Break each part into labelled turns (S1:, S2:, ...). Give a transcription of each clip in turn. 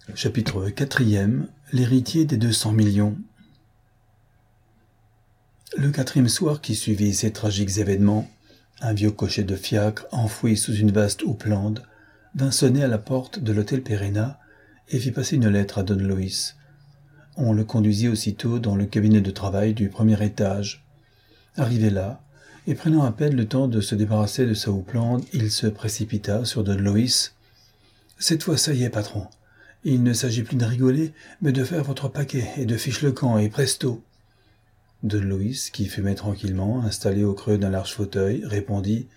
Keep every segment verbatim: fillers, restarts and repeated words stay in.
S1: Chapitre quatrième. L'héritier des deux cents millions. Le quatrième soir qui suivit ces tragiques événements, un vieux cocher de fiacre, enfoui sous une vaste houppelande, vint sonner à la porte de l'hôtel Perena et fit passer une lettre à Don Luis. On le conduisit aussitôt dans le cabinet de travail du premier étage. Arrivé là, et prenant à peine le temps de se débarrasser de sa houppelande, il se précipita sur Don Luis. « Cette fois, ça y est, patron. Il ne s'agit plus de rigoler, mais de faire votre paquet et de fiche le camp, et presto !» Don Luis, qui fumait tranquillement, installé au creux d'un large fauteuil, répondit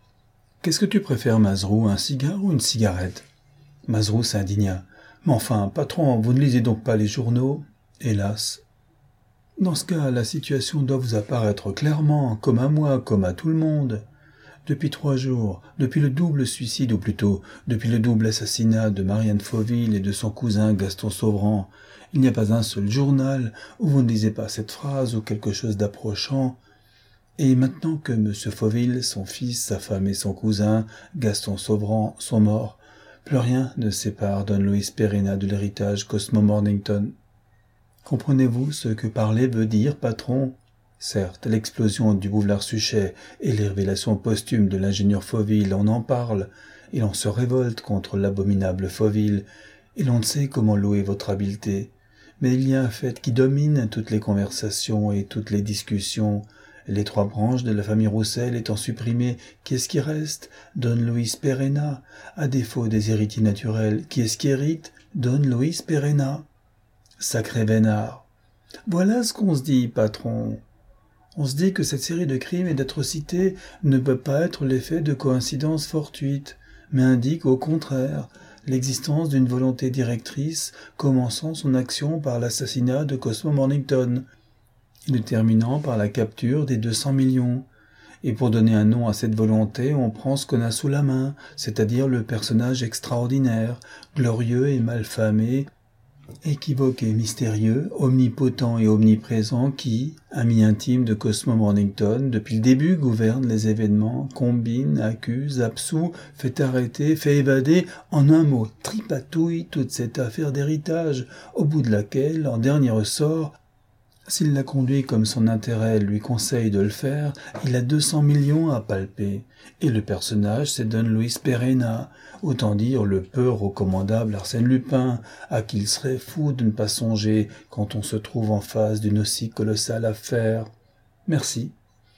S1: « Qu'est-ce que tu préfères, Mazerou, un cigare ou une cigarette ?» Mazerou s'indigna. « Mais enfin, patron, vous ne lisez donc pas les journaux ?»« Hélas !»« Dans ce cas, la situation doit vous apparaître clairement, comme à moi, comme à tout le monde. Depuis trois jours, depuis le double suicide, ou plutôt, depuis le double assassinat de Marianne Fauville et de son cousin Gaston Sauvrand, il n'y a pas un seul journal où vous ne lisez pas cette phrase ou quelque chose d'approchant. Et maintenant que M. Fauville, son fils, sa femme et son cousin, Gaston Sauvrand, sont morts, plus rien ne sépare Don Luis Perena de l'héritage Cosmo Mornington. Comprenez-vous ce que parler veut dire, patron ? Certes, l'explosion du boulevard Suchet et les révélations posthumes de l'ingénieur Fauville, on en parle, et l'on se révolte contre l'abominable Fauville, et l'on ne sait comment louer votre habileté. Mais il y a un fait qui domine toutes les conversations et toutes les discussions. Les trois branches de la famille Roussel étant supprimées, qui est-ce qui reste ? Don Luis Perena. À défaut des héritiers naturels, qui est-ce qui hérite ? Don Luis Perena. Sacré vénard. Voilà ce qu'on se dit, patron. On se dit que cette série de crimes et d'atrocités ne peut pas être l'effet de coïncidences fortuites, mais indique au contraire l'existence d'une volonté directrice commençant son action par l'assassinat de Cosmo Mornington et le terminant par la capture des deux cents millions. Et pour donner un nom à cette volonté, on prend ce qu'on a sous la main, c'est-à-dire le personnage extraordinaire, glorieux et malfamé, équivoque et mystérieux, omnipotent et omniprésent qui, ami intime de Cosmo Mornington, depuis le début gouverne les événements, combine, accuse, absout, fait arrêter, fait évader, en un mot, tripatouille toute cette affaire d'héritage, au bout de laquelle, en dernier ressort, s'il la conduit comme son intérêt lui conseille de le faire, il a deux cents millions à palper. Et le personnage, c'est Don Luis Perena, autant dire le peu recommandable Arsène Lupin, à qui il serait fou de ne pas songer quand on se trouve en face d'une aussi colossale affaire. Merci.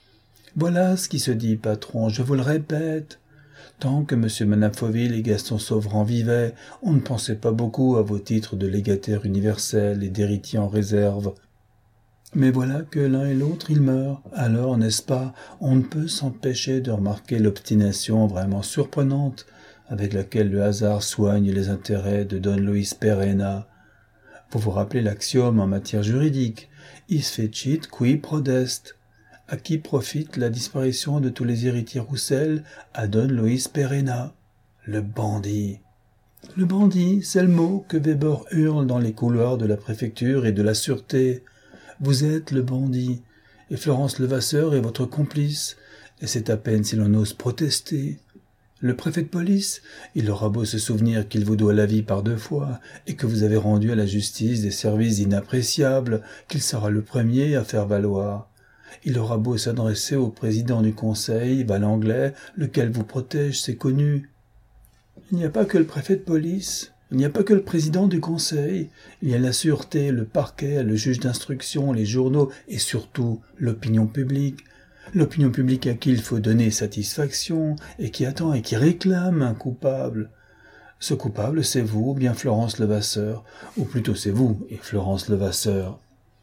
S1: Voilà ce qui se dit, patron, je vous le répète. Tant que M. Manafoville et Gaston Sauvrand vivaient, on ne pensait pas beaucoup à vos titres de légataire universel et d'héritier en réserve. Mais voilà que l'un et l'autre, ils meurent. Alors, n'est-ce pas, on ne peut s'empêcher de remarquer l'obstination vraiment surprenante avec laquelle le hasard soigne les intérêts de Don Luis Perena. Vous vous rappelez l'axiome en matière juridique, « Is fecit qui prodest ». À qui profite la disparition de tous les héritiers Roussel ? À Don Luis Perena. Le bandit. Le bandit, c'est le mot que Weber hurle dans les couloirs de la préfecture et de la sûreté. Vous êtes le bandit, et Florence Levasseur est votre complice, et c'est à peine si l'on ose protester. Le préfet de police, il aura beau se souvenir qu'il vous doit la vie par deux fois, et que vous avez rendu à la justice des services inappréciables, qu'il sera le premier à faire valoir. Il aura beau s'adresser au président du conseil, Valanglais, lequel vous protège, c'est connu. Il n'y a pas que le préfet de police. Il n'y a pas que le président du conseil, il y a la sûreté, le parquet, le juge d'instruction, les journaux et surtout l'opinion publique. L'opinion publique à qui il faut donner satisfaction et qui attend et qui réclame un coupable. Ce coupable, c'est vous, ou bien Florence Levasseur, ou plutôt c'est vous et Florence Levasseur.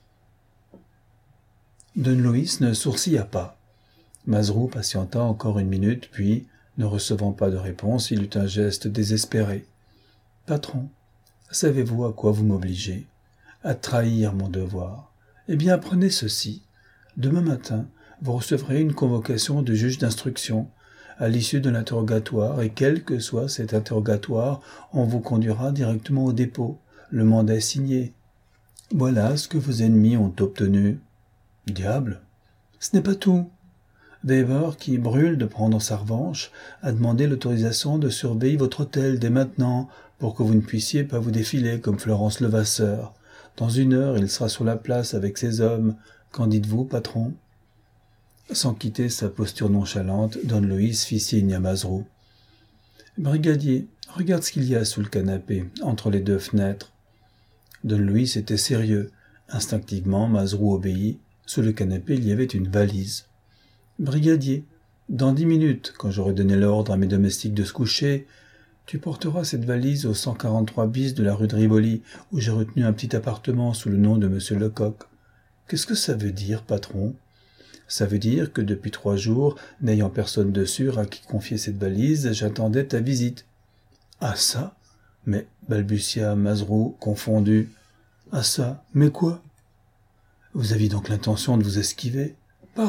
S1: Don Luis ne sourcilla pas. Mazerou patienta encore une minute, puis, ne recevant pas de réponse, il eut un geste désespéré. « Patron, savez-vous à quoi vous m'obligez ? À trahir mon devoir. Eh bien, apprenez ceci. Demain matin, vous recevrez une convocation du juge d'instruction. À l'issue de l'interrogatoire, et quel que soit cet interrogatoire, on vous conduira directement au dépôt. Le mandat est signé. Voilà ce que vos ennemis ont obtenu. Diable, ce n'est pas tout. Weber, qui brûle de prendre sa revanche, a demandé l'autorisation de surveiller votre hôtel dès maintenant, pour que vous ne puissiez pas vous défiler comme Florence Levasseur. Dans une heure, il sera sur la place avec ses hommes. Qu'en dites-vous, patron ?» Sans quitter sa posture nonchalante, Don Luis fit signe à Maserou. « Brigadier, regarde ce qu'il y a sous le canapé, entre les deux fenêtres. » Don Luis était sérieux. Instinctivement, Maserou obéit. Sous le canapé, il y avait une valise. « Brigadier, dans dix minutes, quand j'aurai donné l'ordre à mes domestiques de se coucher, tu porteras cette valise au cent quarante-trois bis de la rue de Rivoli, où j'ai retenu un petit appartement sous le nom de Monsieur Lecoq. Qu'est-ce que ça veut dire, patron ? Ça veut dire que depuis trois jours, n'ayant personne de sûr à qui confier cette valise, j'attendais ta visite. »« Ah ça ? Mais, balbutia Maserou, confondu. »« Ah ça ? Mais quoi ? Vous aviez donc l'intention de vous esquiver ? Parbleu !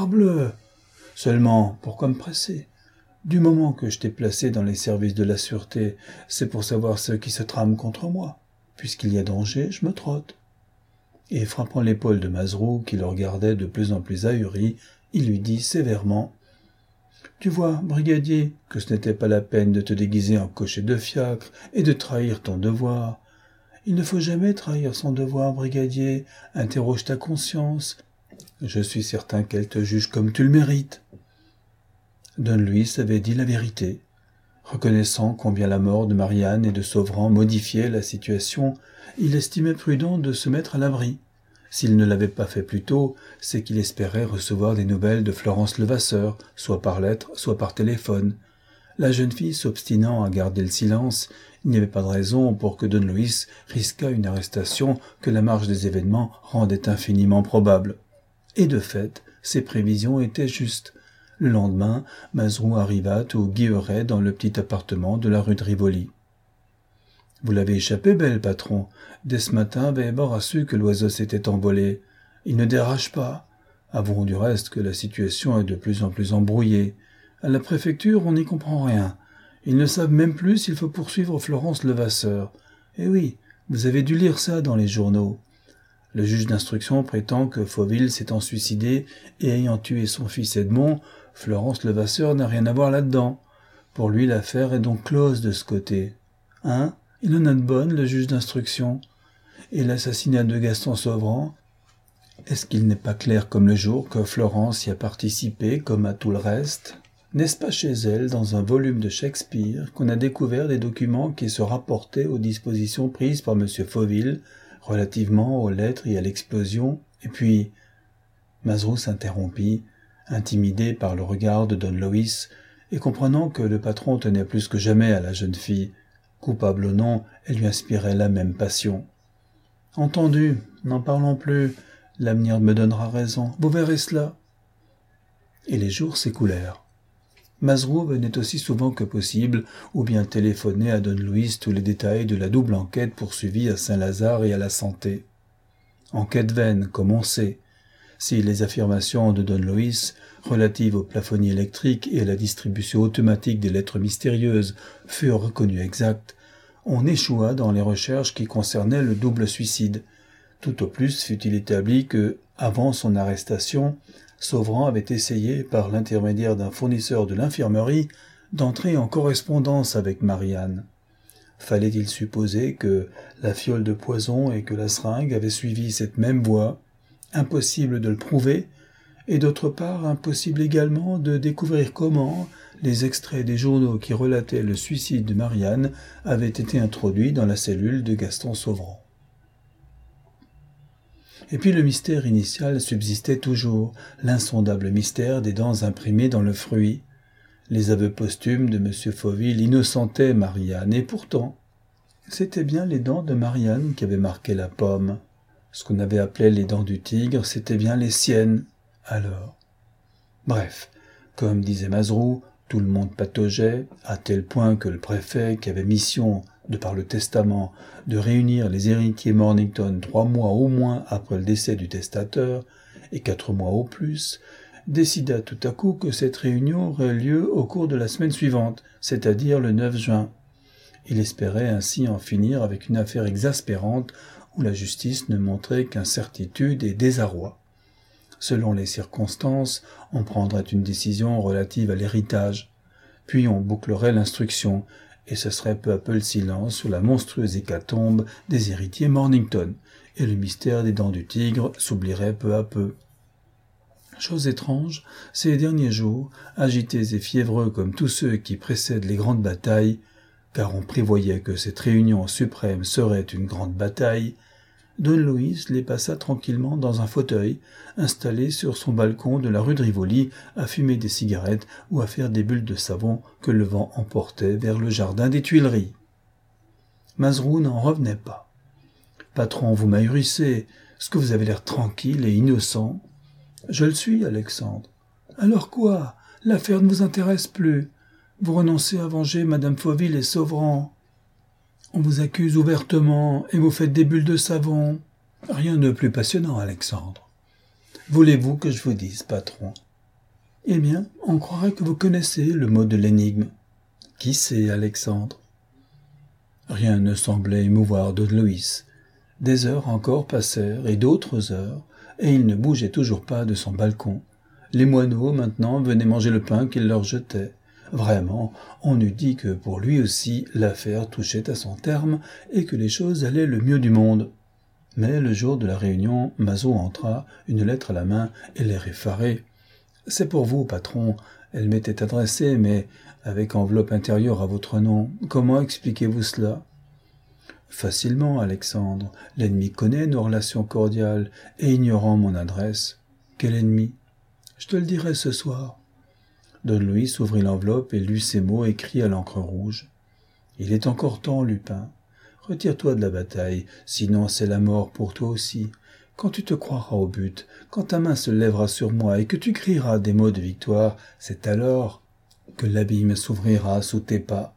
S1: Seulement, pourquoi me presser ? Du moment que je t'ai placé dans les services de la sûreté, c'est pour savoir ce qui se trame contre moi. Puisqu'il y a danger, je me trotte. » Et frappant l'épaule de Maserou, qui le regardait de plus en plus ahuri, il lui dit sévèrement « Tu vois, brigadier, que ce n'était pas la peine de te déguiser en cocher de fiacre et de trahir ton devoir. Il ne faut jamais trahir son devoir, brigadier. Interroge ta conscience. Je suis certain qu'elle te juge comme tu le mérites. » Don Luis avait dit la vérité. Reconnaissant combien la mort de Marianne et de Sauvran modifiait la situation, il estimait prudent de se mettre à l'abri. S'il ne l'avait pas fait plus tôt, c'est qu'il espérait recevoir des nouvelles de Florence Levasseur, soit par lettre, soit par téléphone. La jeune fille s'obstinant à garder le silence, il n'y avait pas de raison pour que Don Luis risquât une arrestation que la marche des événements rendait infiniment probable. Et de fait, ses prévisions étaient justes. Le lendemain, Maserou arriva tout guilleret dans le petit appartement de la rue de Rivoli. « Vous l'avez échappé, belle, patron. Dès ce matin, Weber a su que l'oiseau s'était envolé. Il ne dérache pas. Avouons du reste que la situation est de plus en plus embrouillée. À la préfecture, on n'y comprend rien. Ils ne savent même plus s'il faut poursuivre Florence Levasseur. Eh oui, vous avez dû lire ça dans les journaux. Le juge d'instruction prétend que Fauville s'étant suicidé et ayant tué son fils Edmond, Florence Levasseur n'a rien à voir là-dedans. Pour lui, l'affaire est donc close de ce côté. Hein ? Il en a de bonnes, le juge d'instruction. Et l'assassinat de Gaston Sauvran ? Est-ce qu'il n'est pas clair comme le jour que Florence y a participé comme à tout le reste ? N'est-ce pas chez elle, dans un volume de Shakespeare, qu'on a découvert des documents qui se rapportaient aux dispositions prises par M. Fauville relativement aux lettres et à l'explosion ? Et puis, Maserou s'interrompit, intimidé par le regard de Don Luis, et comprenant que le patron tenait plus que jamais à la jeune fille. Coupable ou non, elle lui inspirait la même passion. « Entendu, n'en parlons plus, l'avenir me donnera raison, vous verrez cela. » Et les jours s'écoulèrent. Maserou venait aussi souvent que possible, ou bien téléphonait à Don Luis tous les détails de la double enquête poursuivie à Saint-Lazare et à la Santé. Enquête vaine, comme on sait. Si les affirmations de Don Luis, relatives au plafonnier électrique et à la distribution automatique des lettres mystérieuses, furent reconnues exactes, on échoua dans les recherches qui concernaient le double suicide. Tout au plus fut-il établi que, avant son arrestation, Sauvran avait essayé, par l'intermédiaire d'un fournisseur de l'infirmerie, d'entrer en correspondance avec Marianne. Fallait-il supposer que la fiole de poison et que la seringue avaient suivi cette même voie? Impossible de le prouver, et d'autre part impossible également de découvrir comment les extraits des journaux qui relataient le suicide de Marianne avaient été introduits dans la cellule de Gaston Sauvran. Et puis le mystère initial subsistait toujours, l'insondable mystère des dents imprimées dans le fruit. Les aveux posthumes de M. Fauville innocentaient Marianne, et pourtant, c'étaient bien les dents de Marianne qui avaient marqué la pomme. Ce qu'on avait appelé les dents du tigre, c'étaient bien les siennes, alors. Bref, comme disait Maserou, tout le monde pataugeait, à tel point que le préfet, qui avait mission, de par le testament, de réunir les héritiers Mornington trois mois au moins après le décès du testateur, et quatre mois au plus, décida tout à coup que cette réunion aurait lieu au cours de la semaine suivante, c'est-à-dire le neuf juin. Il espérait ainsi en finir avec une affaire exaspérante où la justice ne montrait qu'incertitude et désarroi. Selon les circonstances, on prendrait une décision relative à l'héritage, puis on bouclerait l'instruction, et ce serait peu à peu le silence sur la monstrueuse hécatombe des héritiers Mornington, et le mystère des dents du tigre s'oublierait peu à peu. Chose étrange, ces derniers jours, agités et fiévreux comme tous ceux qui précèdent les grandes batailles, car on prévoyait que cette réunion suprême serait une grande bataille, Don Luis les passa tranquillement dans un fauteuil, installé sur son balcon de la rue de Rivoli, à fumer des cigarettes ou à faire des bulles de savon que le vent emportait vers le jardin des Tuileries. Maserou n'en revenait pas. « Patron, vous m'ahurissez, est-ce que vous avez l'air tranquille et innocent ?»« Je le suis, Alexandre. »« Alors quoi? L'affaire ne vous intéresse plus. Vous renoncez à venger Madame Fauville et Sauvran. On vous accuse ouvertement et vous faites des bulles de savon. Rien de plus passionnant, Alexandre. Voulez-vous que je vous dise, patron? Eh bien, on croirait que vous connaissez le mot de l'énigme. Qui c'est, Alexandre? Rien ne semblait émouvoir Don Luis. Des heures encore passèrent et d'autres heures, et il ne bougeait toujours pas de son balcon. Les moineaux, maintenant, venaient manger le pain qu'il leur jetait. Vraiment, on eût dit que pour lui aussi l'affaire touchait à son terme et que les choses allaient le mieux du monde. Mais le jour de la réunion, Mazo entra, une lettre à la main et l'air effaré. « C'est pour vous, patron. Elle m'était adressée, mais avec enveloppe intérieure à votre nom. Comment expliquez-vous cela ?»« Facilement, Alexandre. L'ennemi connaît nos relations cordiales et ignorant mon adresse. »« Quel ennemi ?»« Je te le dirai ce soir. » Don Luis ouvrit l'enveloppe et lut ces mots écrits à l'encre rouge. « Il est encore temps, Lupin. Retire-toi de la bataille, sinon c'est la mort pour toi aussi. Quand tu te croiras au but, quand ta main se lèvera sur moi et que tu crieras des mots de victoire, c'est alors que l'abîme s'ouvrira sous tes pas.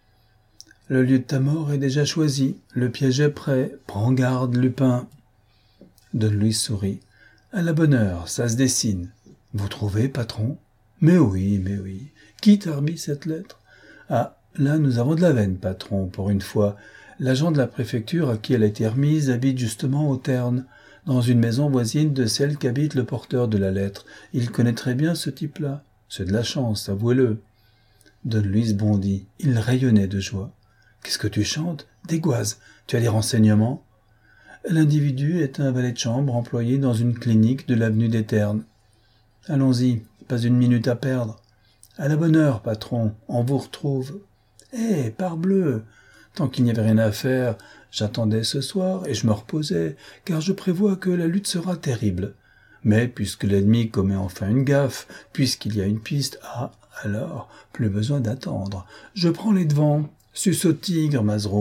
S1: Le lieu de ta mort est déjà choisi, le piège est prêt, prends garde, Lupin. » Don Luis sourit. « À la bonne heure, ça se dessine. Vous trouvez, patron ? » « Mais oui, mais oui. Qui t'a remis cette lettre ? Ah, là, nous avons de la veine, patron, pour une fois. L'agent de la préfecture à qui elle a été remise habite justement au Terne, dans une maison voisine de celle qu'habite le porteur de la lettre. Il connaît très bien ce type-là. C'est de la chance, avouez-le. » Don Luis bondit. Il rayonnait de joie. « Qu'est-ce que tu chantes ? Dégoise, tu as des renseignements ? » L'individu est un valet de chambre employé dans une clinique de l'avenue des Ternes. « Allons-y. Pas une minute à perdre. À la bonne heure, patron, on vous retrouve. Eh, parbleu! Tant qu'il n'y avait rien à faire, j'attendais ce soir et je me reposais, car je prévois que la lutte sera terrible. Mais puisque l'ennemi commet enfin une gaffe, puisqu'il y a une piste, ah, alors, plus besoin d'attendre. Je prends les devants. Suce au tigre, Maserou. »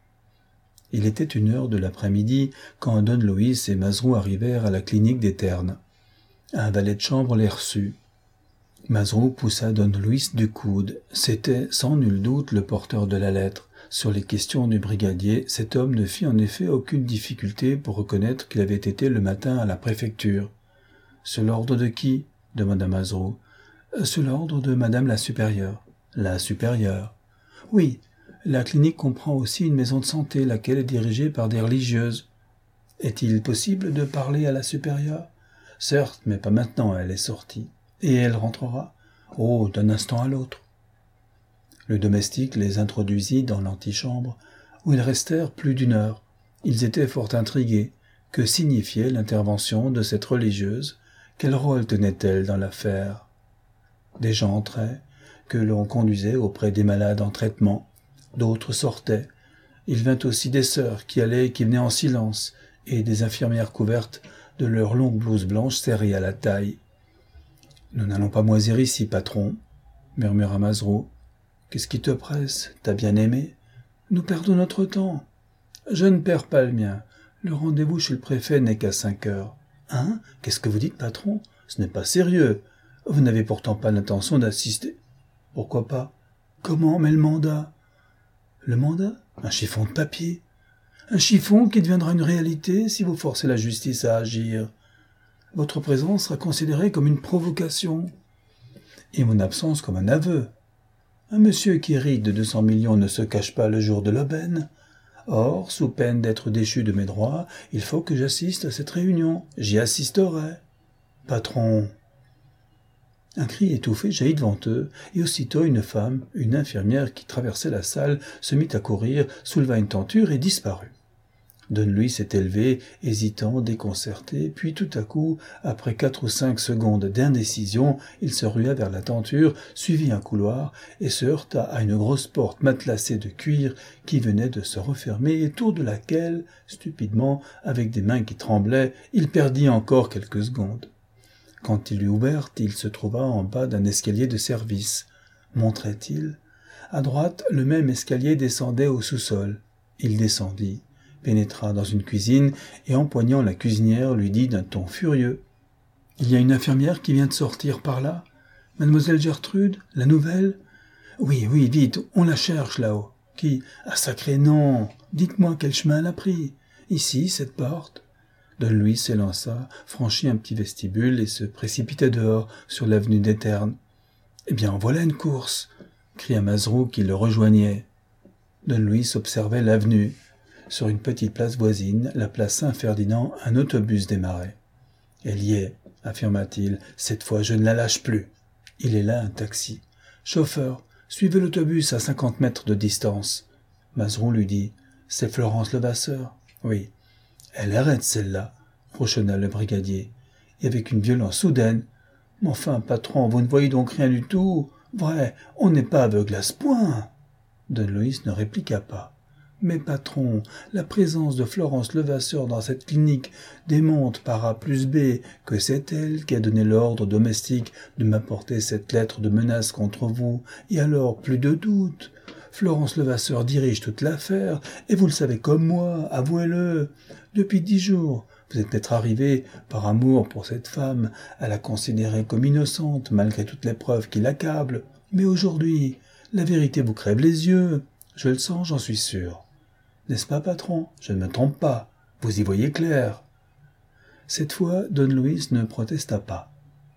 S1: Il était une heure de l'après-midi quand Don Luis et Maserou arrivèrent à la clinique des Ternes. Un valet de chambre les reçut. Maserou poussa Don Luis du coude. C'était, sans nul doute, le porteur de la lettre. Sur les questions du brigadier, cet homme ne fit en effet aucune difficulté pour reconnaître qu'il avait été le matin à la préfecture. « Sur l'ordre de qui ?» demanda Maserou. « Sur l'ordre de madame la supérieure. »« La supérieure. »« Oui, la clinique comprend aussi une maison de santé, laquelle est dirigée par des religieuses. Est-il possible de parler à la supérieure ? » « Certes, mais pas maintenant, elle est sortie. »« Et elle rentrera ? » ?»« Oh, d'un instant à l'autre. » Le domestique les introduisit dans l'antichambre, où ils restèrent plus d'une heure. Ils étaient fort intrigués. Que signifiait l'intervention de cette religieuse ? Quel rôle tenait-elle dans l'affaire ? Des gens entraient, que l'on conduisait auprès des malades en traitement. D'autres sortaient. Il vint aussi des sœurs qui allaient et qui venaient en silence, et des infirmières couvertes de leurs longues blouses blanches serrées à la taille. « Nous n'allons pas moisir ici, patron, » murmura Maserou. « Qu'est-ce qui te presse ? T'as bien aimé ? Nous perdons notre temps. »« Je ne perds pas le mien. Le rendez-vous chez le préfet n'est qu'à cinq heures. »« Hein ? Qu'est-ce que vous dites, patron ? Ce n'est pas sérieux. Vous n'avez pourtant pas l'intention d'assister. »« Pourquoi pas ? Comment, mais le mandat ? » ?»« Le mandat ? Un chiffon de papier. Un chiffon qui deviendra une réalité si vous forcez la justice à agir. Votre présence sera considérée comme une provocation, et mon absence comme un aveu. Un monsieur qui hérite de deux cents millions ne se cache pas le jour de l'aubaine. Or, sous peine d'être déchu de mes droits, il faut que j'assiste à cette réunion. J'y assisterai. Patron. Un cri étouffé jaillit devant eux, et aussitôt une femme, une infirmière qui traversait la salle, se mit à courir, souleva une tenture et disparut. Don Luis s'est élevé, hésitant, déconcerté, puis tout à coup, après quatre ou cinq secondes d'indécision, il se rua vers la tenture, suivit un couloir et se heurta à une grosse porte matelassée de cuir qui venait de se refermer et autour de laquelle, stupidement, avec des mains qui tremblaient, il perdit encore quelques secondes. Quand il l'eut ouverte, il se trouva en bas d'un escalier de service. Montrait-il ? À droite, le même escalier descendait au sous-sol. Il descendit, pénétra dans une cuisine et, empoignant la cuisinière, lui dit d'un ton furieux : « Il y a une infirmière qui vient de sortir par là ? Mademoiselle Gertrude, la nouvelle ? Oui, oui, vite, on la cherche là-haut. Qui ? Ah, sacré non ! Dites-moi quel chemin elle a pris. Ici, cette porte ? » Don Luis s'élança, franchit un petit vestibule et se précipita dehors, sur l'avenue des Ternes. « Eh bien, voilà une course !» cria Maserou qui le rejoignait. Don Luis observait l'avenue. Sur une petite place voisine, la place Saint-Ferdinand, un autobus démarrait. « Elle y est !» affirma-t-il. « Cette fois, je ne la lâche plus. » Il est là, un taxi. « Chauffeur, suivez l'autobus à cinquante mètres de distance. » Maserou lui dit : « C'est Florence Levasseur. »« Oui. » « Elle arrête celle-là, » rouchonna le brigadier, et avec une violence soudaine. « Mais enfin, patron, vous ne voyez donc rien du tout. Vrai, on n'est pas aveugle à ce point. » Don Luis ne répliqua pas. « Mais patron, la présence de Florence Levasseur dans cette clinique démontre par A plus B que c'est elle qui a donné l'ordre au domestique de m'apporter cette lettre de menace contre vous, et alors plus de doute. Florence Levasseur dirige toute l'affaire, et vous le savez comme moi, avouez-le. Depuis dix jours, vous êtes peut-être arrivé, par amour pour cette femme, à la considérer comme innocente, malgré toutes les preuves qui l'accablent. Mais aujourd'hui, la vérité vous crève les yeux. Je le sens, j'en suis sûr. N'est-ce pas, patron ? Je ne me trompe pas. Vous y voyez clair. » Cette fois, Don Luis ne protesta pas.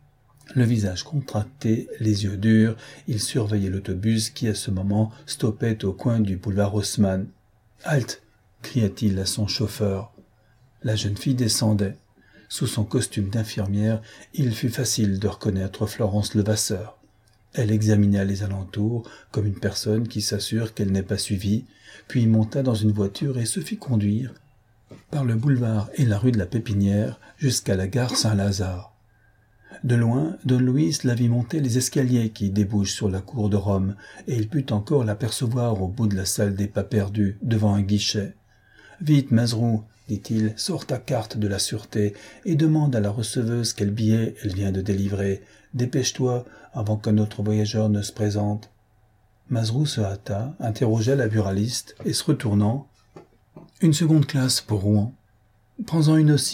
S1: Le visage contracté, les yeux durs, il surveillait l'autobus qui, à ce moment, stoppait au coin du boulevard Haussmann. « Halte !» cria-t-il à son chauffeur. La jeune fille descendait. Sous son costume d'infirmière, il fut facile de reconnaître Florence Levasseur. Elle examina les alentours, comme une personne qui s'assure qu'elle n'est pas suivie, puis monta dans une voiture et se fit conduire par le boulevard et la rue de la Pépinière jusqu'à la gare Saint-Lazare. De loin, Don Luis la vit monter les escaliers qui débouchent sur la cour de Rome, et il put encore l'apercevoir au bout de la salle des pas perdus, devant un guichet. « Vite, Maserou !» dit-il, « sors ta carte de la sûreté et demande à la receveuse quel billet elle vient de délivrer. Dépêche-toi avant qu'un autre voyageur ne se présente. » Maserou se hâta, interrogea la buraliste et, se retournant, « Une seconde classe pour Rouen. Prends-en une aussi. »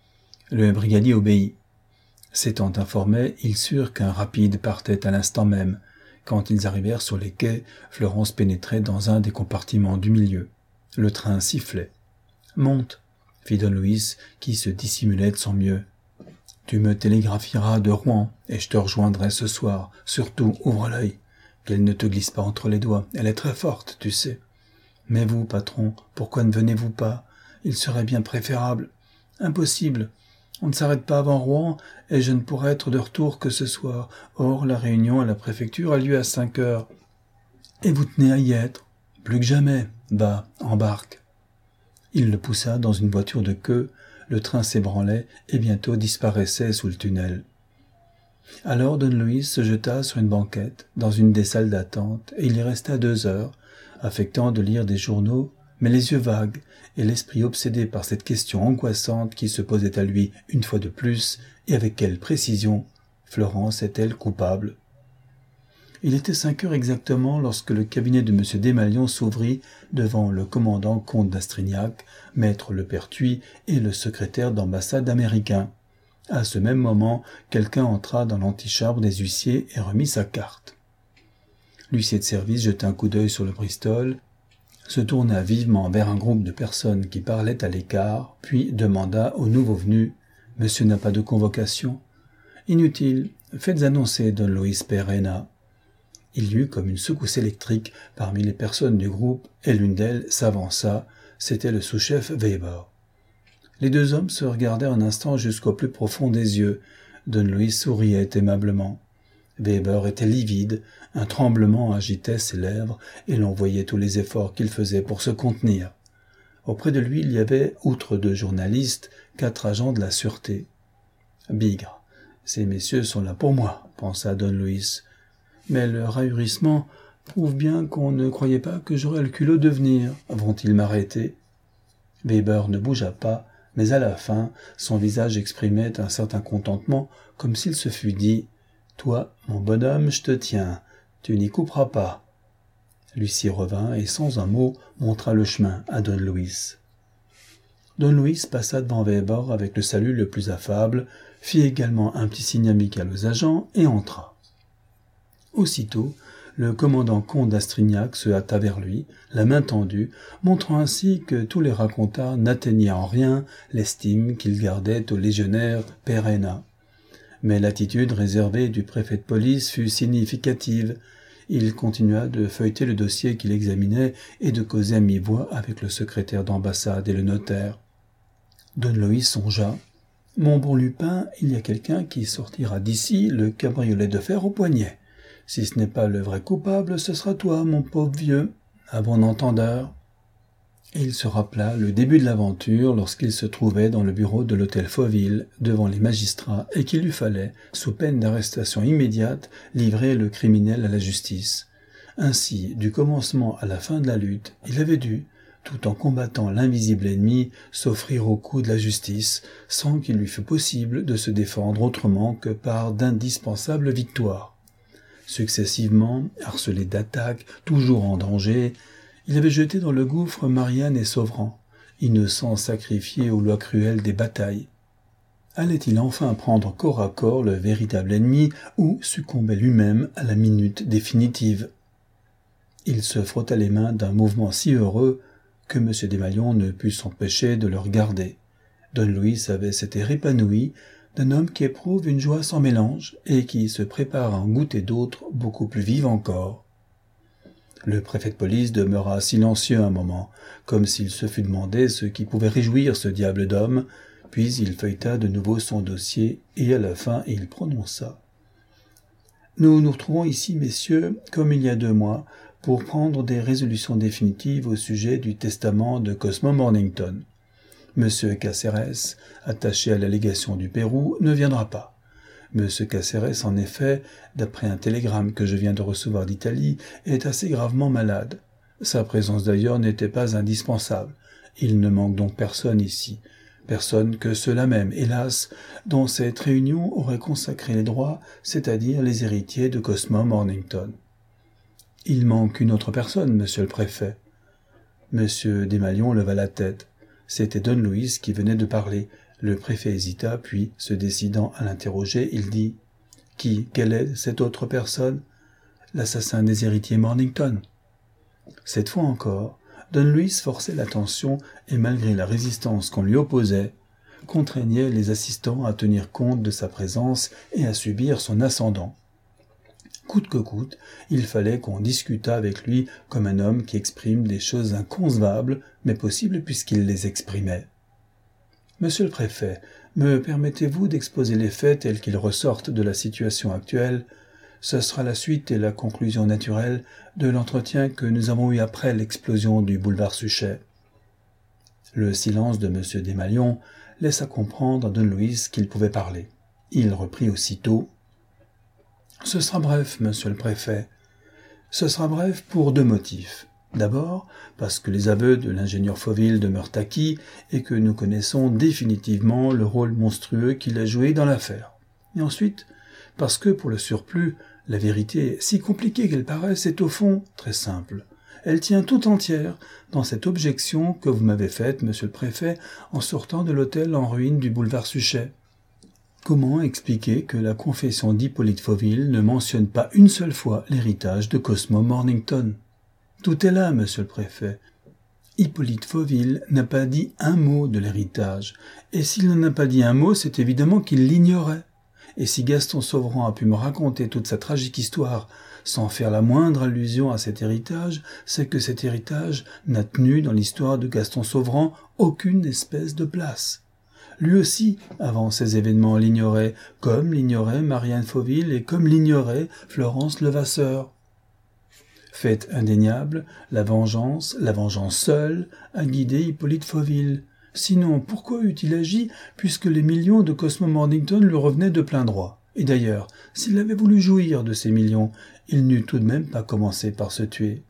S1: Le brigadier obéit. S'étant informés, ils surent qu'un rapide partait à l'instant même. Quand ils arrivèrent sur les quais, Florence pénétrait dans un des compartiments du milieu. Le train sifflait. « Monte !» fit Don Luis, qui se dissimulait de son mieux. « Tu me télégraphieras de Rouen, et je te rejoindrai ce soir. Surtout, ouvre l'œil, qu'elle ne te glisse pas entre les doigts. Elle est très forte, tu sais. Mais vous, patron, pourquoi ne venez-vous pas ? Il serait bien préférable. Impossible. On ne s'arrête pas avant Rouen, et je ne pourrai être de retour que ce soir. Or, la réunion à la préfecture a lieu à cinq heures. Et vous tenez à y être. Plus que jamais. Bah, embarque. » Il le poussa dans une voiture de queue, le train s'ébranlait et bientôt disparaissait sous le tunnel. Alors Don Luis se jeta sur une banquette, dans une des salles d'attente, et il y resta deux heures, affectant de lire des journaux, mais les yeux vagues, et l'esprit obsédé par cette question angoissante qui se posait à lui une fois de plus, et avec quelle précision, Florence est-elle coupable ? Il était cinq heures exactement lorsque le cabinet de M. Desmalions s'ouvrit devant le commandant comte d'Astrignac, maître Lepertuis et le secrétaire d'ambassade américain. À ce même moment, quelqu'un entra dans l'antichambre des huissiers et remit sa carte. L'huissier de service jeta un coup d'œil sur le Bristol, se tourna vivement vers un groupe de personnes qui parlaient à l'écart, puis demanda au nouveau venu « Monsieur n'a pas de convocation ?»« Inutile, faites annoncer Don Luis Pereira. » Il y eut comme une secousse électrique parmi les personnes du groupe, et l'une d'elles s'avança, c'était le sous-chef Weber. Les deux hommes se regardèrent un instant jusqu'au plus profond des yeux. Don Luis souriait aimablement. Weber était livide, un tremblement agitait ses lèvres et l'on voyait tous les efforts qu'il faisait pour se contenir. Auprès de lui, il y avait, outre deux journalistes, quatre agents de la sûreté. « Bigre, ces messieurs sont là pour moi, » pensa Don Luis. « Mais leur ahurissement prouve bien qu'on ne croyait pas que j'aurais le culot de venir. Vont-ils m'arrêter ?» Weber ne bougea pas, mais à la fin, son visage exprimait un certain contentement, comme s'il se fût dit « Toi, mon bonhomme, je te tiens, tu n'y couperas pas. » L'huissier revint et sans un mot montra le chemin à Don Luis. Don Luis passa devant Weber avec le salut le plus affable, fit également un petit signe amical aux agents et entra. Aussitôt, le commandant comte d'Astrignac se hâta vers lui, la main tendue, montrant ainsi que tous les racontars n'atteignaient en rien l'estime qu'il gardait au légionnaire Perenna. Mais l'attitude réservée du préfet de police fut significative. Il continua de feuilleter le dossier qu'il examinait et de causer à mi-voix avec le secrétaire d'ambassade et le notaire. Don Luis songea. « Mon bon Lupin, il y a quelqu'un qui sortira d'ici le cabriolet de fer au poignet. Si ce n'est pas le vrai coupable, ce sera toi, mon pauvre vieux, à bon entendeur. » Et il se rappela le début de l'aventure lorsqu'il se trouvait dans le bureau de l'hôtel Fauville, devant les magistrats, et qu'il lui fallait, sous peine d'arrestation immédiate, livrer le criminel à la justice. Ainsi, du commencement à la fin de la lutte, il avait dû, tout en combattant l'invisible ennemi, s'offrir au coup de la justice, sans qu'il lui fût possible de se défendre autrement que par d'indispensables victoires. Successivement, harcelé d'attaques, toujours en danger, il avait jeté dans le gouffre Marianne et Sauvran, innocents sacrifiés aux lois cruelles des batailles. Allait-il enfin prendre corps à corps le véritable ennemi ou succomber lui-même à la minute définitive? Il se frotta les mains d'un mouvement si heureux que M. Desmalions ne put s'empêcher de le regarder. Don Luis avait cet air épanoui d'un homme qui éprouve une joie sans mélange et qui se prépare à en goûter d'autres beaucoup plus vives encore. Le préfet de police demeura silencieux un moment, comme s'il se fût demandé ce qui pouvait réjouir ce diable d'homme, puis il feuilleta de nouveau son dossier et à la fin il prononça. « Nous nous retrouvons ici, messieurs, comme il y a deux mois, pour prendre des résolutions définitives au sujet du testament de Cosmo Mornington. Monsieur Caceres, attaché à la légation du Pérou, ne viendra pas. Monsieur Caceres, en effet, d'après un télégramme que je viens de recevoir d'Italie, est assez gravement malade. Sa présence d'ailleurs n'était pas indispensable. Il ne manque donc personne ici. Personne que ceux-là même, hélas, dont cette réunion aurait consacré les droits, c'est-à-dire les héritiers de Cosmo Mornington. Il manque une autre personne, monsieur le préfet. Monsieur Desmalions leva la tête. C'était Don Luis qui venait de parler. Le préfet hésita, puis, se décidant à l'interroger, il dit « Qui, quelle est cette autre personne ?»« L'assassin des héritiers Mornington. » Cette fois encore, Don Luis forçait l'attention et, malgré la résistance qu'on lui opposait, contraignait les assistants à tenir compte de sa présence et à subir son ascendant. Coûte que coûte, il fallait qu'on discutât avec lui comme un homme qui exprime des choses inconcevables, mais possibles puisqu'il les exprimait. « Monsieur le préfet, me permettez-vous d'exposer les faits tels qu'ils ressortent de la situation actuelle ? Ce sera la suite et la conclusion naturelle de l'entretien que nous avons eu après l'explosion du boulevard Suchet. » Le silence de M. Desmalions laissa comprendre à Don Luis qu'il pouvait parler. Il reprit aussitôt. « Ce sera bref, monsieur le préfet. Ce sera bref pour deux motifs. D'abord, parce que les aveux de l'ingénieur Fauville demeurent acquis et que nous connaissons définitivement le rôle monstrueux qu'il a joué dans l'affaire. Et ensuite, parce que, pour le surplus, la vérité, si compliquée qu'elle paraisse, est au fond très simple. Elle tient tout entière dans cette objection que vous m'avez faite, monsieur le préfet, en sortant de l'hôtel en ruine du boulevard Suchet. Comment expliquer que la confession d'Hippolyte Fauville ne mentionne pas une seule fois l'héritage de Cosmo Mornington ? Tout est là, monsieur le préfet. Hippolyte Fauville n'a pas dit un mot de l'héritage, et s'il n'en a pas dit un mot, c'est évidemment qu'il l'ignorait. Et si Gaston Sauvran a pu me raconter toute sa tragique histoire sans faire la moindre allusion à cet héritage, c'est que cet héritage n'a tenu dans l'histoire de Gaston Sauvran aucune espèce de place. Lui aussi, avant ces événements, l'ignorait, comme l'ignorait Marianne Fauville et comme l'ignorait Florence Levasseur. Fait indéniable, la vengeance, la vengeance seule, a guidé Hippolyte Fauville. Sinon, pourquoi eût-il agi, puisque les millions de Cosmo Mornington lui revenaient de plein droit? Et d'ailleurs, s'il avait voulu jouir de ces millions, il n'eût tout de même pas commencé par se tuer.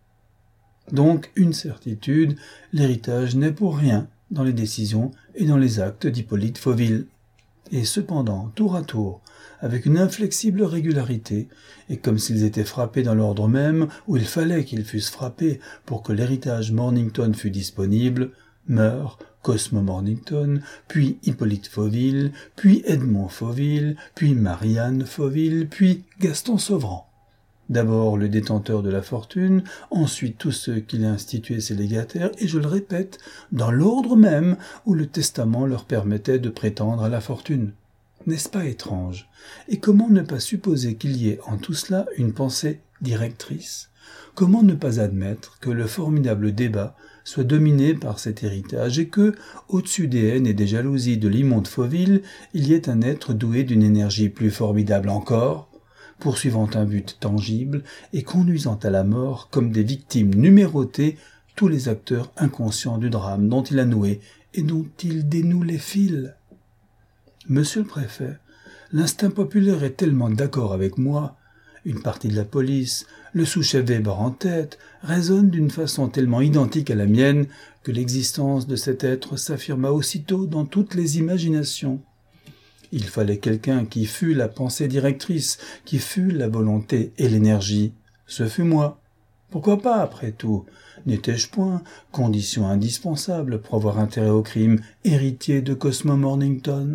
S1: Donc, une certitude, l'héritage n'est pour rien dans les décisions et dans les actes d'Hippolyte Fauville. Et cependant, tour à tour, avec une inflexible régularité, et comme s'ils étaient frappés dans l'ordre même où il fallait qu'ils fussent frappés pour que l'héritage Mornington fût disponible, meurt Cosmo Mornington, puis Hippolyte Fauville, puis Edmond Fauville, puis Marianne Fauville, puis Gaston Sauvrand. D'abord le détenteur de la fortune, ensuite tous ceux qui instituaient ses légataires, et je le répète, dans l'ordre même où le testament leur permettait de prétendre à la fortune. N'est-ce pas étrange? Et comment ne pas supposer qu'il y ait en tout cela une pensée directrice? Comment ne pas admettre que le formidable débat soit dominé par cet héritage et que, au-dessus des haines et des jalousies de l'immonde Fauville, il y ait un être doué d'une énergie plus formidable encore, poursuivant un but tangible et conduisant à la mort comme des victimes numérotées tous les acteurs inconscients du drame dont il a noué et dont il dénoue les fils. Monsieur le préfet, l'instinct populaire est tellement d'accord avec moi, une partie de la police, le sous-chef Weber en tête, raisonne d'une façon tellement identique à la mienne que l'existence de cet être s'affirma aussitôt dans toutes les imaginations. Il fallait quelqu'un qui fût la pensée directrice, qui fût la volonté et l'énergie. Ce fut moi. Pourquoi pas, après tout? N'étais-je point, condition indispensable pour avoir intérêt au crime, héritier de Cosmo Mornington?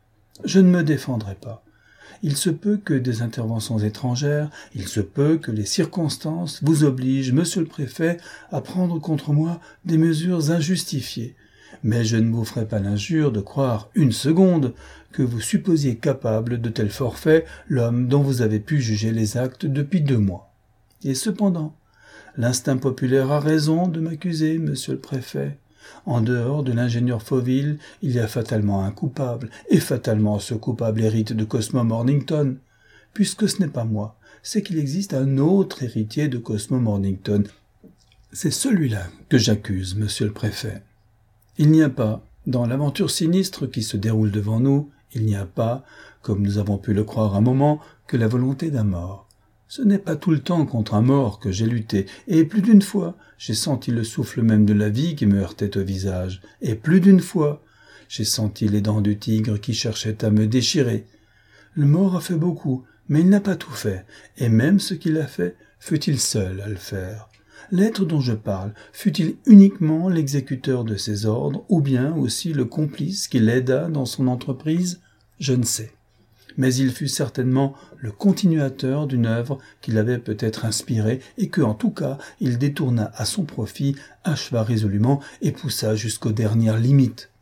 S1: Je ne me défendrai pas. Il se peut que des interventions étrangères, il se peut que les circonstances vous obligent, monsieur le préfet, à prendre contre moi des mesures injustifiées. Mais je ne vous ferai pas l'injure de croire une seconde que vous supposiez capable de tels forfaits l'homme dont vous avez pu juger les actes depuis deux mois. Et cependant, l'instinct populaire a raison de m'accuser, monsieur le préfet. En dehors de l'ingénieur Fauville, il y a fatalement un coupable, et fatalement ce coupable hérite de Cosmo Mornington. Puisque ce n'est pas moi, c'est qu'il existe un autre héritier de Cosmo Mornington. C'est celui-là que j'accuse, monsieur le préfet. Il n'y a pas, dans l'aventure sinistre qui se déroule devant nous, il n'y a pas, comme nous avons pu le croire un moment, que la volonté d'un mort. Ce n'est pas tout le temps contre un mort que j'ai lutté, et plus d'une fois, j'ai senti le souffle même de la vie qui me heurtait au visage, et plus d'une fois, j'ai senti les dents du tigre qui cherchaient à me déchirer. Le mort a fait beaucoup, mais il n'a pas tout fait, et même ce qu'il a fait, fut-il seul à le faire. L'être dont je parle, fut-il uniquement l'exécuteur de ses ordres, ou bien aussi le complice qui l'aida dans son entreprise? Je ne sais. Mais il fut certainement le continuateur d'une œuvre qu'il avait peut-être inspirée et que, en tout cas, il détourna à son profit, acheva résolument et poussa jusqu'aux dernières limites.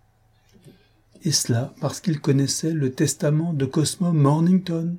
S1: Et cela parce qu'il connaissait le testament de Cosmo Mornington.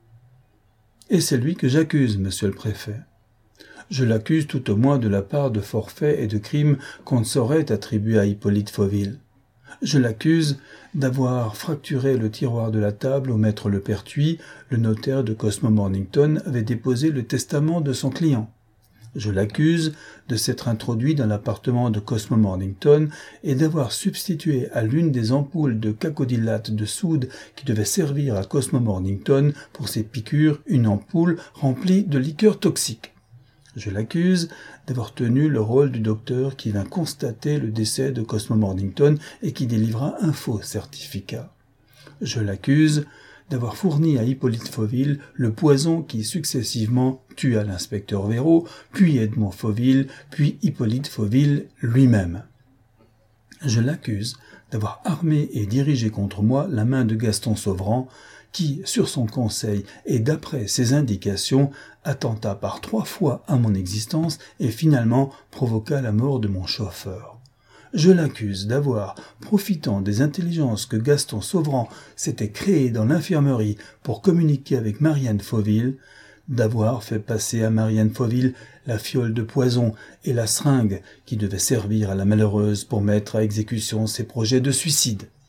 S1: Et c'est lui que j'accuse, monsieur le préfet. Je l'accuse tout au moins de la part de forfaits et de crimes qu'on ne saurait attribuer à Hippolyte Fauville. Je l'accuse d'avoir fracturé le tiroir de la table où maître Lepertuis, le notaire de Cosmo Mornington, avait déposé le testament de son client. Je l'accuse de s'être introduit dans l'appartement de Cosmo Mornington et d'avoir substitué à l'une des ampoules de cacodylate de soude qui devait servir à Cosmo Mornington pour ses piqûres une ampoule remplie de liqueur toxique. Je l'accuse d'avoir tenu le rôle du docteur qui vint constater le décès de Cosmo Mornington et qui délivra un faux certificat. Je l'accuse d'avoir fourni à Hippolyte Fauville le poison qui successivement tua l'inspecteur Véraud, puis Edmond Fauville, puis Hippolyte Fauville lui-même. Je l'accuse d'avoir armé et dirigé contre moi la main de Gaston Sauvrand, qui, sur son conseil et d'après ses indications, attenta par trois fois à mon existence et finalement provoqua la mort de mon chauffeur. Je l'accuse d'avoir, profitant des intelligences que Gaston Sauvrand s'était créées dans l'infirmerie pour communiquer avec Marianne Fauville, d'avoir fait passer à Marianne Fauville la fiole de poison et la seringue qui devait servir à la malheureuse pour mettre à exécution ses projets de suicide.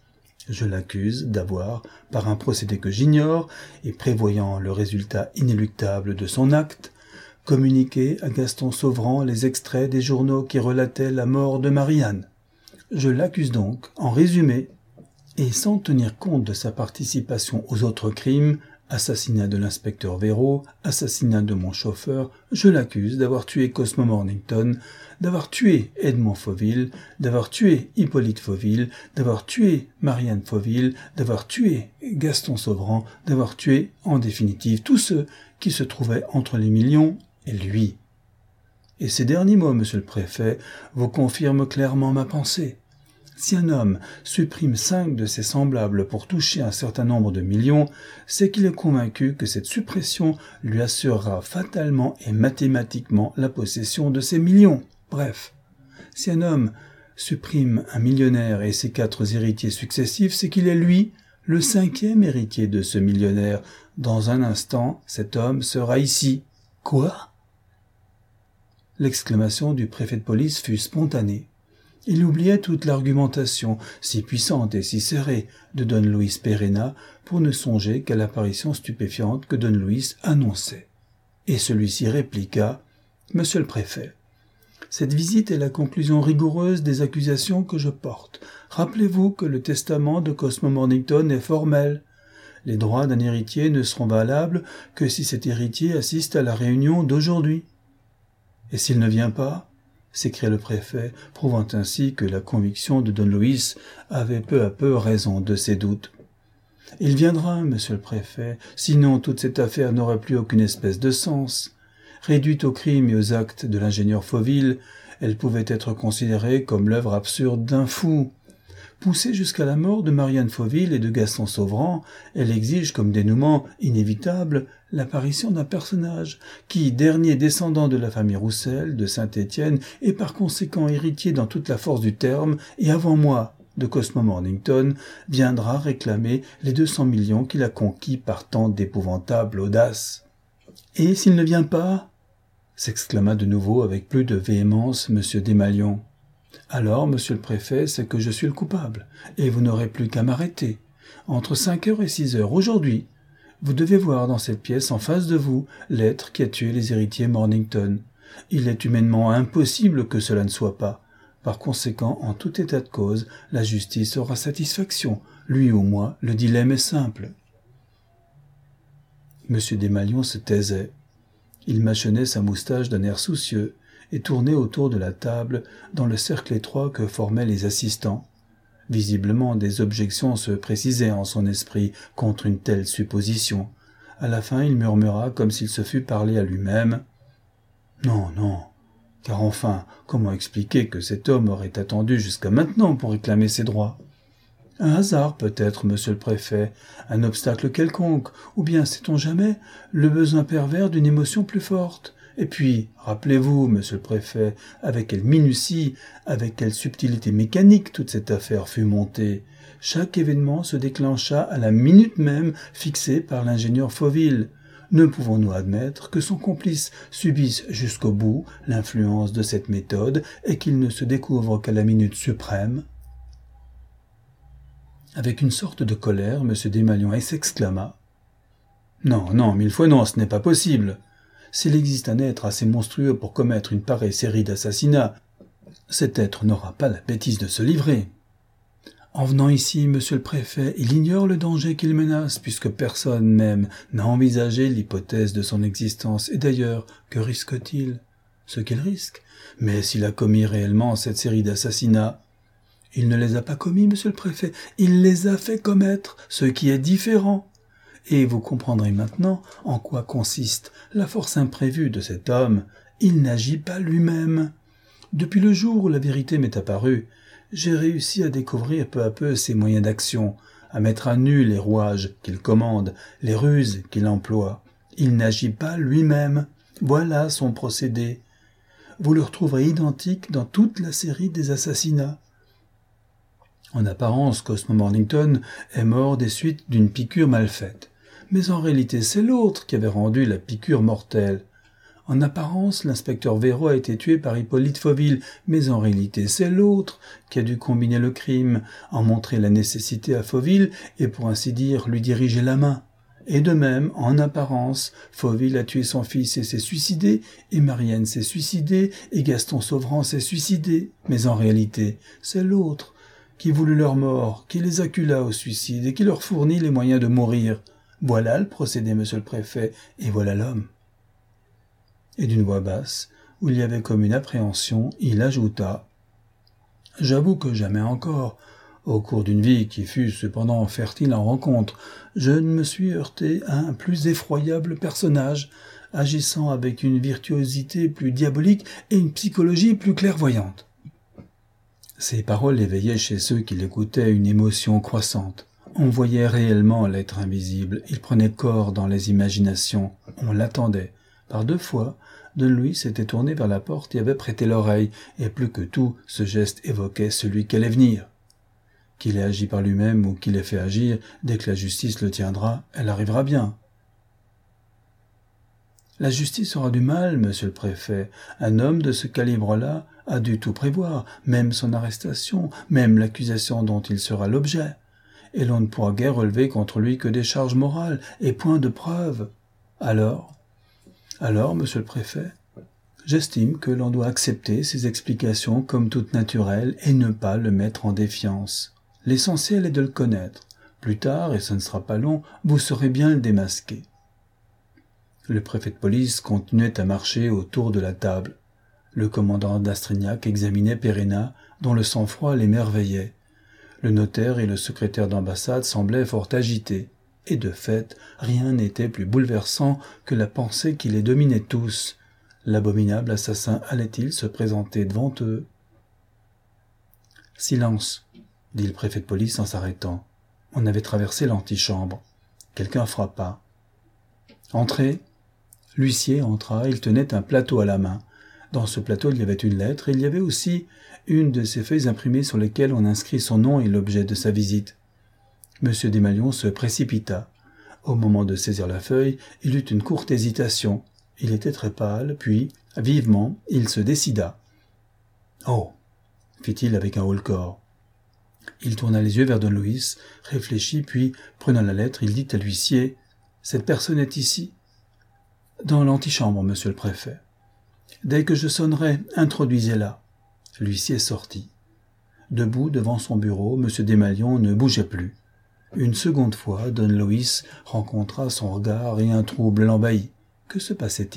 S1: Je l'accuse d'avoir, par un procédé que j'ignore, et prévoyant le résultat inéluctable de son acte, communiqué à Gaston Sauvrand les extraits des journaux qui relataient la mort de Marianne. Je l'accuse donc, en résumé, et sans tenir compte de sa participation aux autres crimes, assassinat de l'inspecteur Véraud, assassinat de mon chauffeur, je l'accuse d'avoir tué Cosmo Mornington, d'avoir tué Edmond Fauville, d'avoir tué Hippolyte Fauville, d'avoir tué Marianne Fauville, d'avoir tué Gaston Sauvrand, d'avoir tué, en définitive, tous ceux qui se trouvaient entre les millions et lui. Et ces derniers mots, monsieur le préfet, vous confirment clairement ma pensée. Si un homme supprime cinq de ses semblables pour toucher un certain nombre de millions, c'est qu'il est convaincu que cette suppression lui assurera fatalement et mathématiquement la possession de ces millions. Bref, si un homme supprime un millionnaire et ses quatre héritiers successifs, c'est qu'il est lui le cinquième héritier de ce millionnaire. Dans un instant, cet homme sera ici. Quoi ? L'exclamation du préfet de police fut spontanée. Il oubliait toute l'argumentation, si puissante et si serrée, de Don Luis Pereira pour ne songer qu'à l'apparition stupéfiante que Don Luis annonçait. Et celui-ci répliqua « Monsieur le préfet, cette visite est la conclusion rigoureuse des accusations que je porte. Rappelez-vous que le testament de Cosmo Mornington est formel. Les droits d'un héritier ne seront valables que si cet héritier assiste à la réunion d'aujourd'hui. Et s'il ne vient pas ?» s'écria le préfet, prouvant ainsi que la conviction de Don Luis avait peu à peu raison de ses doutes. « Il viendra, monsieur le préfet, sinon toute cette affaire n'aurait plus aucune espèce de sens. Réduite aux crimes et aux actes de l'ingénieur Fauville, elle pouvait être considérée comme l'œuvre absurde d'un fou. Poussée jusqu'à la mort de Marianne Fauville et de Gaston Sauvrand, elle exige comme dénouement inévitable l'apparition d'un personnage qui, dernier descendant de la famille Roussel, de Saint-Étienne, et par conséquent héritier dans toute la force du terme, et avant moi, de Cosmo Mornington, viendra réclamer les deux cents millions qu'il a conquis par tant d'épouvantable audace. « Et s'il ne vient pas ?» s'exclama de nouveau avec plus de véhémence M. Desmalions. « Alors, monsieur le préfet, c'est que je suis le coupable, et vous n'aurez plus qu'à m'arrêter. Entre cinq heures et six heures aujourd'hui, vous devez voir dans cette pièce en face de vous l'être qui a tué les héritiers Mornington. Il est humainement impossible que cela ne soit pas. Par conséquent, en tout état de cause, la justice aura satisfaction. Lui ou moi, le dilemme est simple. » M. Desmalions se taisait. Il mâchonnait sa moustache d'un air soucieux et tournait autour de la table dans le cercle étroit que formaient les assistants. Visiblement, des objections se précisaient en son esprit contre une telle supposition. À la fin, il murmura comme s'il se fût parlé à lui-même. « Non, non, car enfin, comment expliquer que cet homme aurait attendu jusqu'à maintenant pour réclamer ses droits ? Un hasard peut-être, monsieur le préfet, un obstacle quelconque, ou bien, sait-on jamais, le besoin pervers d'une émotion plus forte. Et puis, rappelez-vous, monsieur le préfet, avec quelle minutie, avec quelle subtilité mécanique toute cette affaire fut montée. Chaque événement se déclencha à la minute même fixée par l'ingénieur Fauville. Ne pouvons-nous admettre que son complice subisse jusqu'au bout l'influence de cette méthode et qu'il ne se découvre qu'à la minute suprême ? Avec une sorte de colère, M. Desmalions s'exclama. « Non, non, mille fois non, ce n'est pas possible. S'il existe un être assez monstrueux pour commettre une pareille série d'assassinats, cet être n'aura pas la bêtise de se livrer. En venant ici, monsieur le préfet, il ignore le danger qu'il menace, puisque personne même n'a envisagé l'hypothèse de son existence. Et d'ailleurs, que risque-t-il ? Ce qu'il risque. Mais s'il a commis réellement cette série d'assassinats, il ne les a pas commis, monsieur le préfet, il les a fait commettre, ce qui est différent. Et vous comprendrez maintenant en quoi consiste la force imprévue de cet homme. Il n'agit pas lui-même. Depuis le jour où la vérité m'est apparue, j'ai réussi à découvrir peu à peu ses moyens d'action, à mettre à nu les rouages qu'il commande, les ruses qu'il emploie. Il n'agit pas lui-même. Voilà son procédé. Vous le retrouverez identique dans toute la série des assassinats. En apparence, Cosmo Mornington est mort des suites d'une piqûre mal faite. Mais en réalité, c'est l'autre qui avait rendu la piqûre mortelle. En apparence, l'inspecteur Véraud a été tué par Hippolyte Fauville, mais en réalité c'est l'autre qui a dû combiner le crime, en montrer la nécessité à Fauville et pour ainsi dire lui diriger la main. Et de même, en apparence, Fauville a tué son fils et s'est suicidé, et Marianne s'est suicidée, et Gaston Sauverand s'est suicidé. Mais en réalité, c'est l'autre qui voulut leur mort, qui les accula au suicide et qui leur fournit les moyens de mourir. Voilà le procédé, monsieur le préfet, et voilà l'homme. Et d'une voix basse, où il y avait comme une appréhension, il ajouta « J'avoue que jamais encore, au cours d'une vie qui fut cependant fertile en rencontres, je ne me suis heurté à un plus effroyable personnage, agissant avec une virtuosité plus diabolique et une psychologie plus clairvoyante. » Ces paroles éveillaient chez ceux qui l'écoutaient une émotion croissante. On voyait réellement l'être invisible, il prenait corps dans les imaginations, on l'attendait. Par deux fois, Don Luis s'était tourné vers la porte et avait prêté l'oreille, et plus que tout, ce geste évoquait celui qui allait venir. Qu'il ait agi par lui-même ou qu'il ait fait agir, dès que la justice le tiendra, elle arrivera bien. La justice aura du mal, monsieur le préfet. Un homme de ce calibre-là a dû tout prévoir, même son arrestation, même l'accusation dont il sera l'objet. Et l'on ne pourra guère relever contre lui que des charges morales et point de preuves. Alors, alors, monsieur le préfet, j'estime que l'on doit accepter ces explications comme toutes naturelles et ne pas le mettre en défiance. L'essentiel est de le connaître. Plus tard, et ce ne sera pas long, vous saurez bien le démasquer. Le préfet de police continuait à marcher autour de la table. Le commandant d'Astrignac examinait Peyrena, dont le sang-froid l'émerveillait. Le notaire et le secrétaire d'ambassade semblaient fort agités. Et de fait, rien n'était plus bouleversant que la pensée qui les dominait tous. L'abominable assassin allait-il se présenter devant eux ? « Silence !» dit le préfet de police en s'arrêtant. On avait traversé l'antichambre. Quelqu'un frappa. « Entrez !» L'huissier entra, il tenait un plateau à la main. Dans ce plateau, il y avait une lettre, et il y avait aussi une de ces feuilles imprimées sur lesquelles on inscrit son nom et l'objet de sa visite. Monsieur Desmalions se précipita. Au moment de saisir la feuille, il eut une courte hésitation. Il était très pâle, puis, vivement, il se décida. « Oh !» fit-il avec un haut-le-corps. Il tourna les yeux vers Don Luis, réfléchit, puis, prenant la lettre, il dit à l'huissier « Cette personne est ici ?»« Dans l'antichambre, monsieur le préfet. »« Dès que je sonnerai, introduisez-la. » L'huissier sortit. Debout devant son bureau, monsieur Desmalions ne bougeait plus. Une seconde fois, Don Luis rencontra son regard et un trouble l'envahit. Que se passait-il ?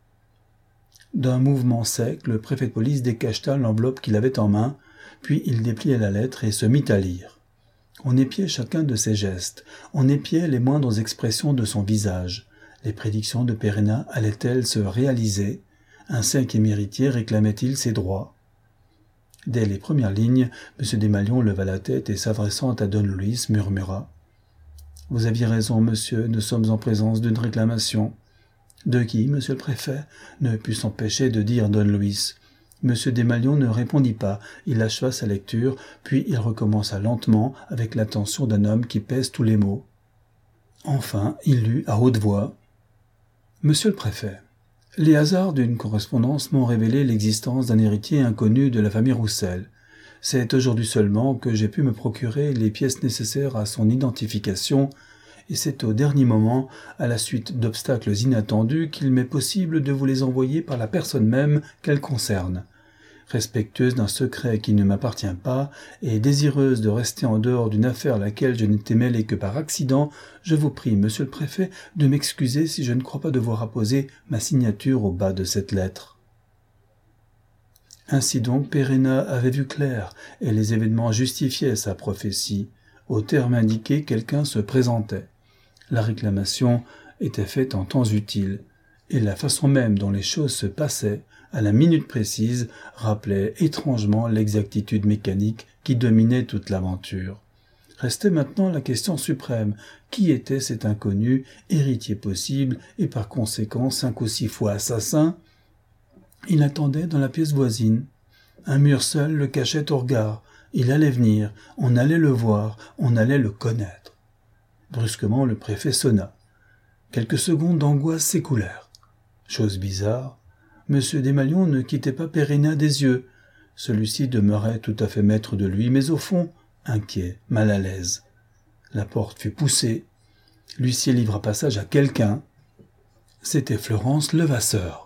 S1: D'un mouvement sec, le préfet de police décacheta l'enveloppe qu'il avait en main, puis il déplia la lettre et se mit à lire. On épiait chacun de ses gestes, on épiait les moindres expressions de son visage. Les prédictions de Peyrena allaient-elles se réaliser ? Un cinquième héritier réclamait-il ses droits ? Dès les premières lignes, M. Desmalions leva la tête et s'adressant à Don Luis murmura « Vous aviez raison, monsieur, nous sommes en présence d'une réclamation. » « De qui, monsieur le préfet ?» ne put s'empêcher de dire Don Luis. M. Desmalions ne répondit pas, il acheva sa lecture, puis il recommença lentement, avec l'attention d'un homme qui pèse tous les mots. Enfin, il lut à haute voix « Monsieur le préfet, les hasards d'une correspondance m'ont révélé l'existence d'un héritier inconnu de la famille Roussel. C'est aujourd'hui seulement que j'ai pu me procurer les pièces nécessaires à son identification, et c'est au dernier moment, à la suite d'obstacles inattendus, qu'il m'est possible de vous les envoyer par la personne même qu'elles concernent. Respectueuse d'un secret qui ne m'appartient pas, et désireuse de rester en dehors d'une affaire à laquelle je n'étais mêlé que par accident, je vous prie, monsieur le préfet, de m'excuser si je ne crois pas devoir apposer ma signature au bas de cette lettre. » Ainsi donc Peyrena avait vu clair, et les événements justifiaient sa prophétie. Au terme indiqué, quelqu'un se présentait. La réclamation était faite en temps utile, et la façon même dont les choses se passaient, à la minute précise, rappelait étrangement l'exactitude mécanique qui dominait toute l'aventure. Restait maintenant la question suprême. Qui était cet inconnu, héritier possible, et par conséquent cinq ou six fois assassin ? Il attendait dans la pièce voisine. Un mur seul le cachait au regard. Il allait venir, on allait le voir, on allait le connaître. Brusquement, le préfet sonna. Quelques secondes d'angoisse s'écoulèrent. « Chose bizarre, M. Desmalions ne quittait pas Périna des yeux. Celui-ci demeurait tout à fait maître de lui, mais au fond, inquiet, mal à l'aise. La porte fut poussée. L'huissier livra passage à quelqu'un. C'était Florence Levasseur.